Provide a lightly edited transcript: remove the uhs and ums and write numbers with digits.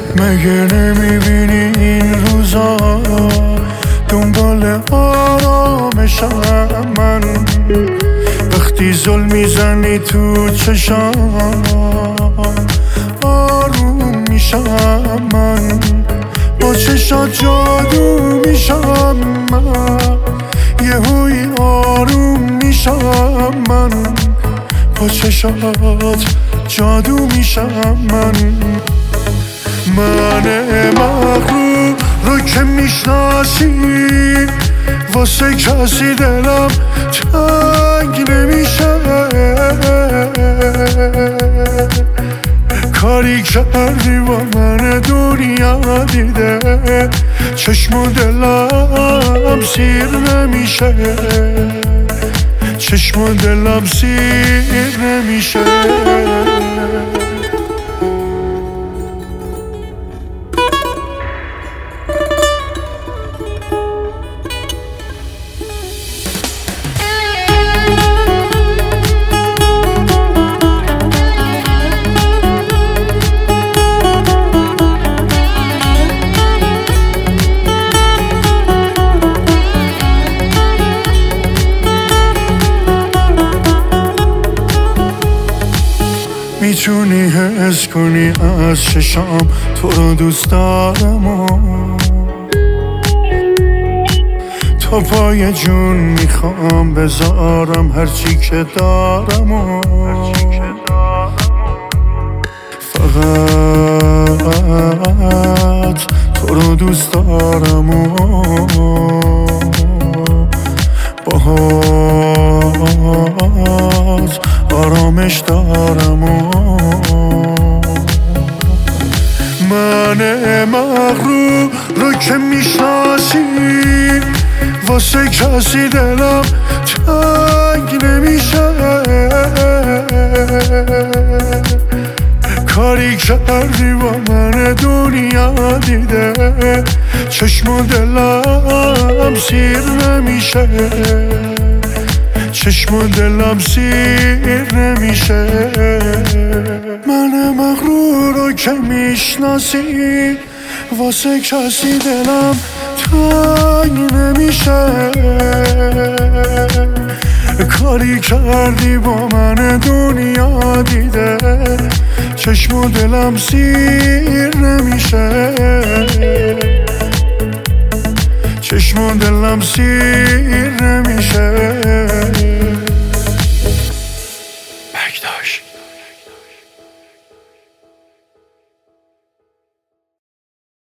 مگه نمیبینی این روزا دنبال آرامشم من؟ وقتی زل میزنی تو چشام آروم میشم من، با چشات جادو میشم من، یهویی آروم میشم من، با چشات جادو میشم من. من مغرور رو که میشناسی واسه کسی دلم تنگ نمیشه. کاری کردی با من دنیا دیده، چشم و دلم سیر نمیشه، چشم و دلم سیر نمیشه. میتونی حس کنی از چشام تو رو دوست دارم و تا پای جون میخوام بذارم هرچی که دارم و فقط تو رو دوست دارم و باهات آرامش دارم و من مغرور رو که میشناسی واسه کسی دلم تنگ نمیشه. کاری کردی با من دنیا دیده، چشم و دلم سیر نمیشه، چشم و دلم سیر نمیشه. من مغرور رو که میشناسی واسه کسی دلم تنگ نمیشه. کاری کردی با من دنیا دیده، چشم و دلم سیر نمیشه، چشم و دلم سیر نمیشه.